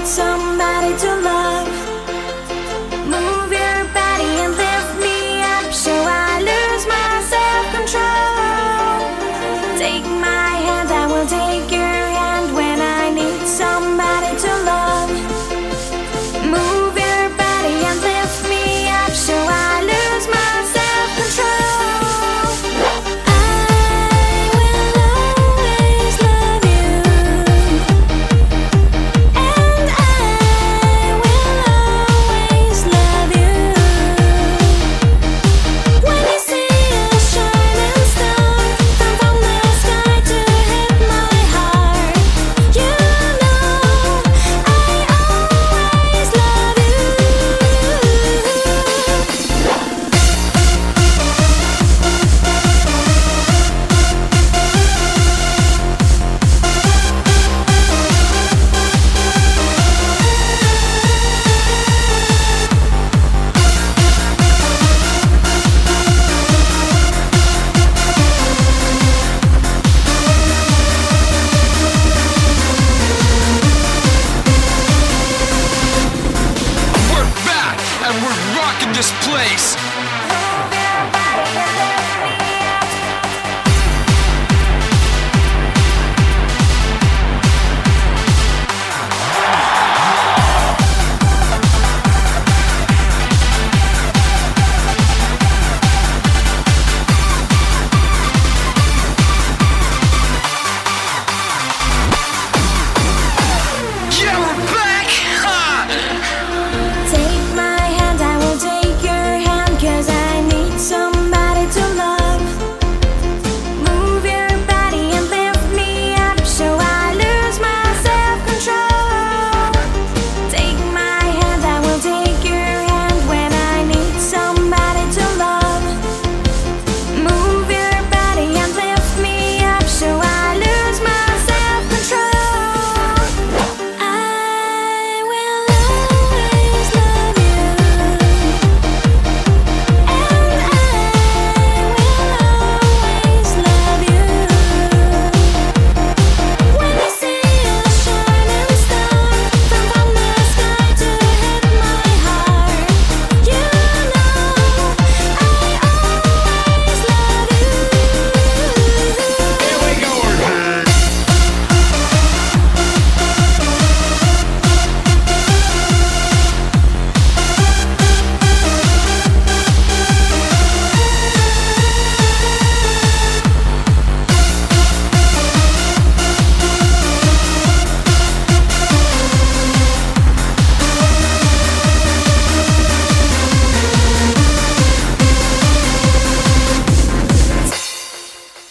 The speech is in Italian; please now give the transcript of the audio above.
somebody to love. Move your body and lift me up so I lose my self-control. Take my hand, I will take your hand when I need somebody to love. Move your body and lift me up so I lose my self-control. This place.